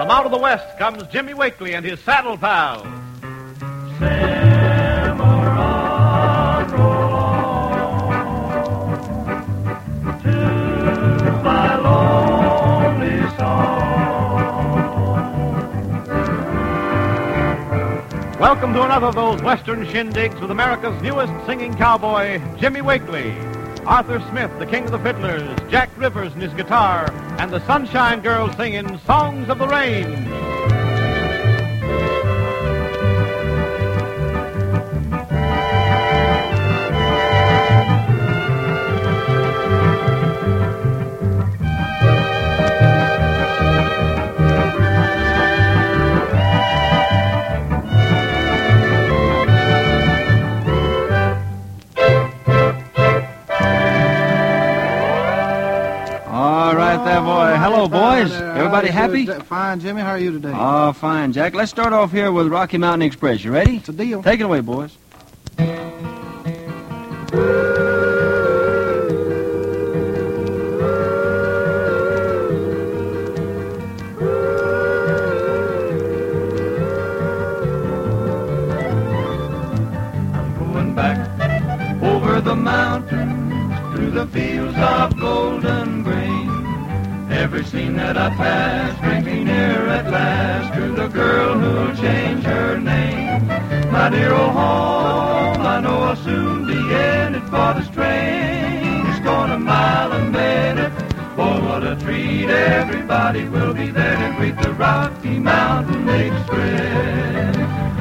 From out of the West comes Jimmy Wakely and his saddle pals. Cimarron, roll on to my lonely song. Welcome to another of those Western shindigs with America's newest singing cowboy, Jimmy Wakely. Arthur Smith, the king of the fiddlers, Jack Rivers and his guitar, and the Sunshine Girls singing Songs of the Range. Hello, boys. Everybody happy? Fine, Jimmy. How are you today? Oh, fine, Jack. Let's start off here with Rocky Mountain Express. You ready? It's a deal. Take it away, boys. I'm going back over the mountains to the fields of golden grain. Every scene that I pass brings me near at last to the girl who'll change her name. My dear old home, I know I'll soon be in it, for this train is going a mile a minute. Oh, what a treat, everybody will be there to greet the Rocky Mountain Express.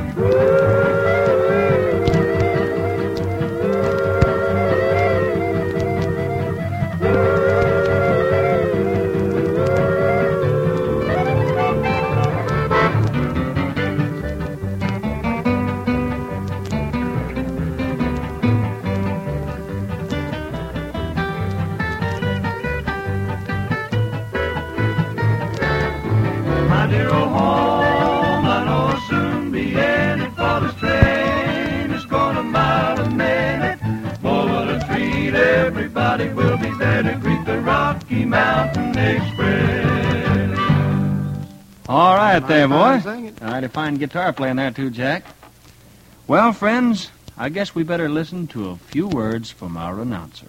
My dear old home, I know I'll soon be in it, for this train is going a mile a minute. Oh, what a treat, everybody will be there to greet the Rocky Mountain Express. All right there, boy. Sing it. All right, a fine guitar playing there, too, Jack. Well, friends, I guess we better listen to a few words from our announcer.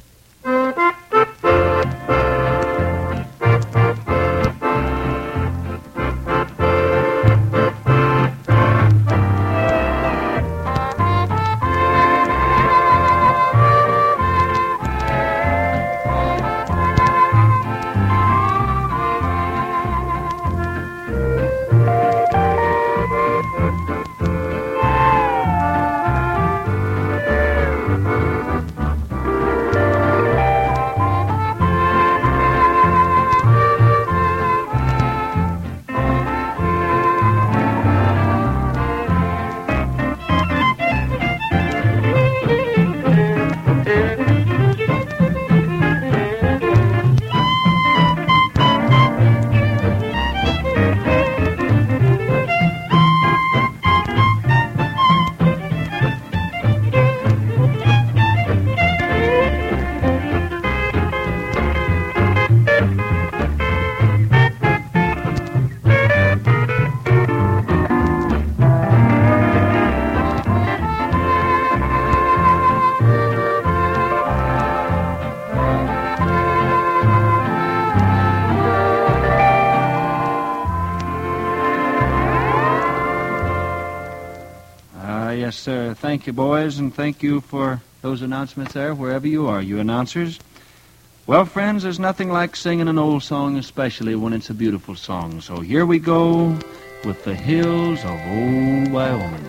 Yes, sir. Thank you, boys, and thank you for those announcements there, wherever you are, you announcers. Well, friends, there's nothing like singing an old song, especially when it's a beautiful song. So here we go with the hills of old Wyoming.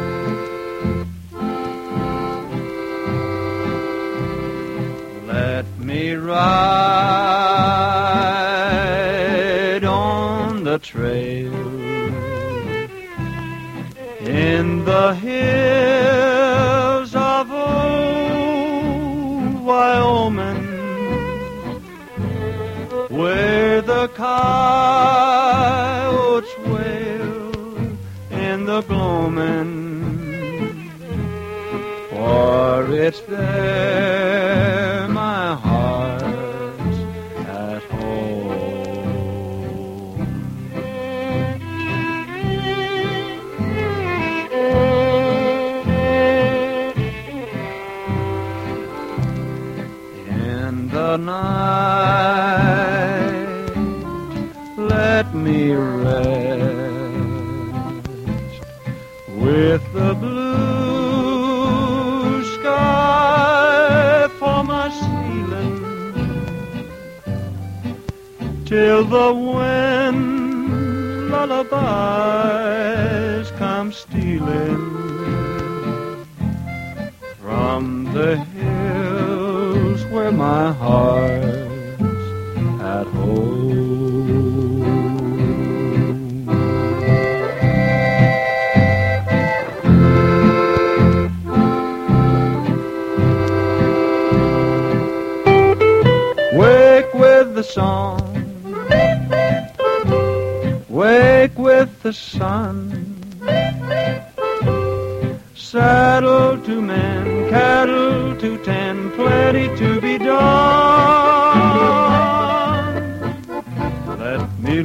Let me ride on the trail in the hills of old Wyoming, where the coyotes wail in the gloaming, for it's there my heart's at home. till the wind lullabies come stealing from the hills where my heart's at home. Wake with the song, wake with the sun, saddle to men, cattle to tend, plenty to be done. Let me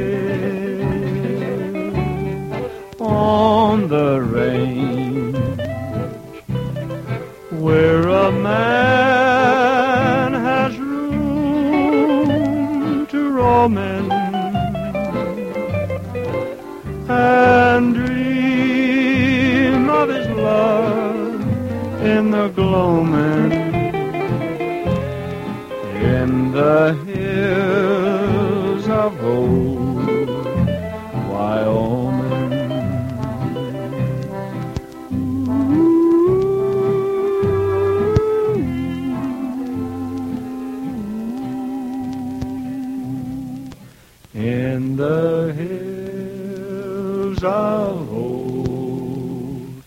live on the range where a man has room to roam in and dream of his love in the gloaming, in the hills of old Wyoming. In the hills of old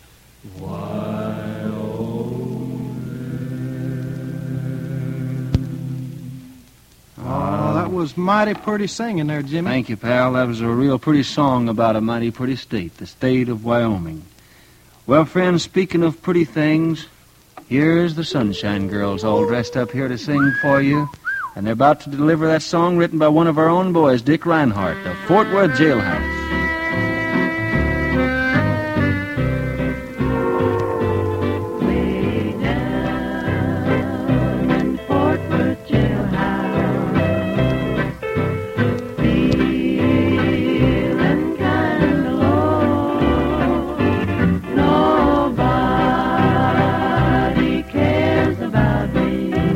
Wyoming. That was mighty pretty singing there, Jimmy. Thank you, pal. That was a real pretty song about a mighty pretty state, the state of Wyoming. Well, friends, speaking of pretty things, here's the Sunshine Girls all dressed up here to sing for you. And they're about to deliver that song written by one of our own boys, Dick Reinhardt, of Fort Worth Jailhouse. Way down in Fort Worth Jailhouse, feeling kind of low. Nobody cares about me.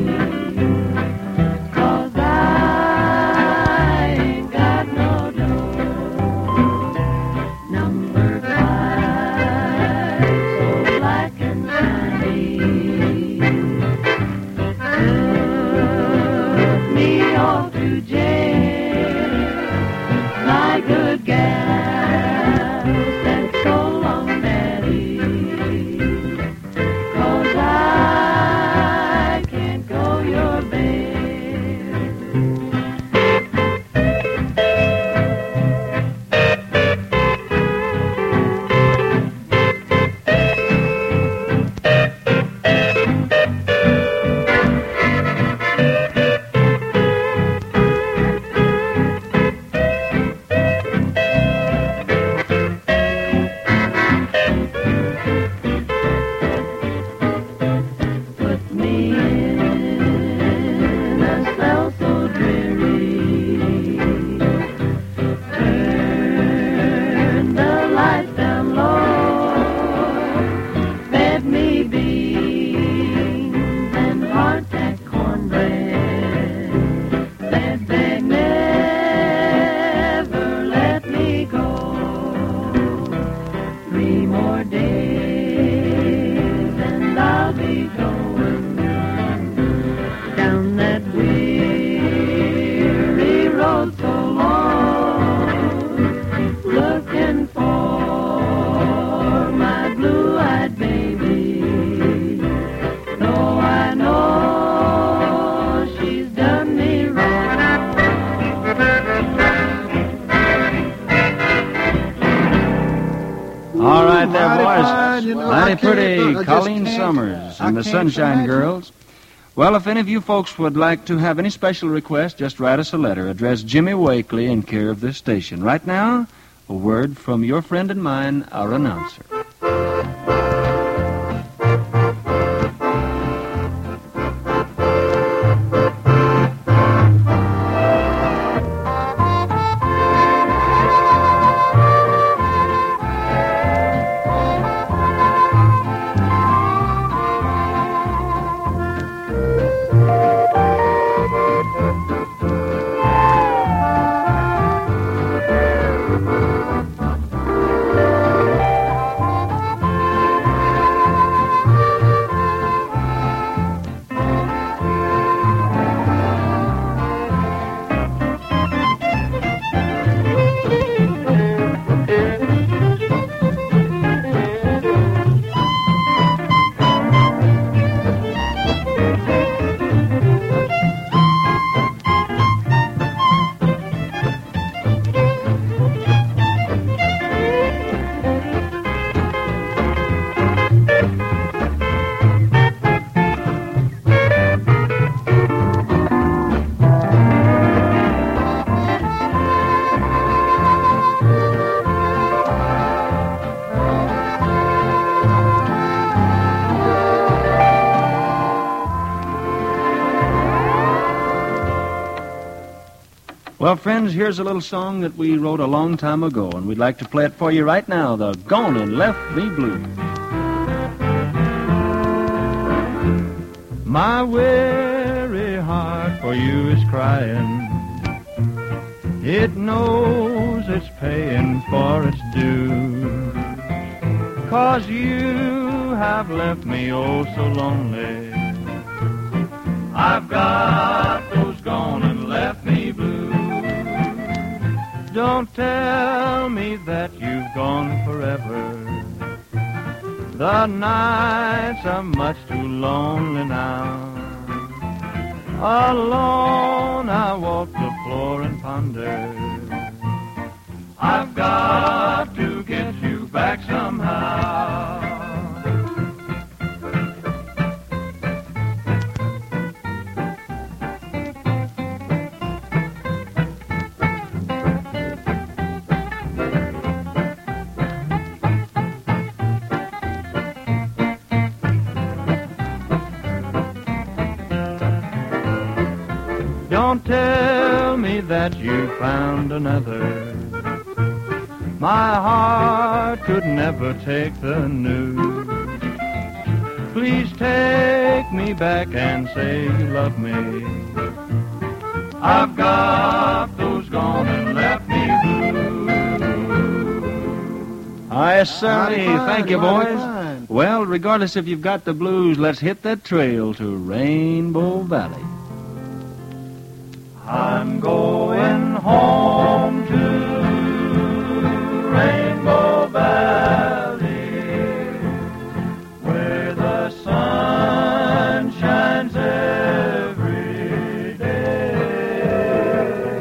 Mighty pretty, Colleen Summers and the Sunshine Girls. Well, if any of you folks would like to have any special request, just write us a letter. Address Jimmy Wakely in care of this station. Right now, a word from your friend and mine, our announcer. Well, friends, here's a little song that we wrote a long time ago, and we'd like to play it for you right now, the Gone and Left Me Blue. My weary heart for you is crying. It knows it's paying for its due. 'Cause you have left me oh so lonely. I've got those gone and left me blue. Don't tell me that you've gone forever. The nights are much too lonely now. Alone I walk the floor and ponder. I've got to get you back somehow. Don't tell me that you found another. My heart could never take the news. Please take me back and say you love me. I've got those gone and left me blue. Hi, Sonny. Mighty fine, Thank you, mighty boys. fine. Well, regardless if you've got the blues, let's hit that trail to Rainbow Valley. I'm going home to Rainbow Valley, where the sun shines every day.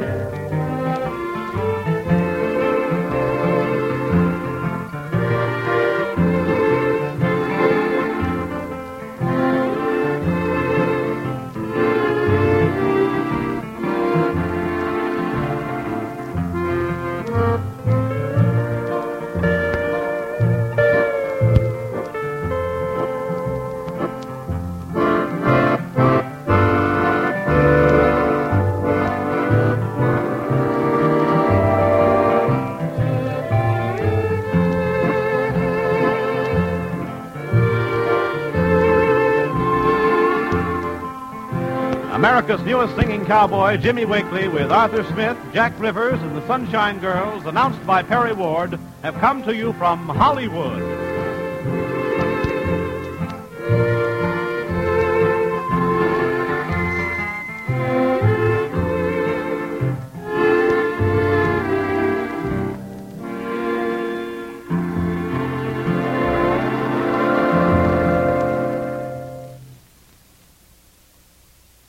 America's newest singing cowboy, Jimmy Wakely, with Arthur Smith, Jack Rivers, and the Sunshine Girls, announced by Perry Ward, have come to you from Hollywood.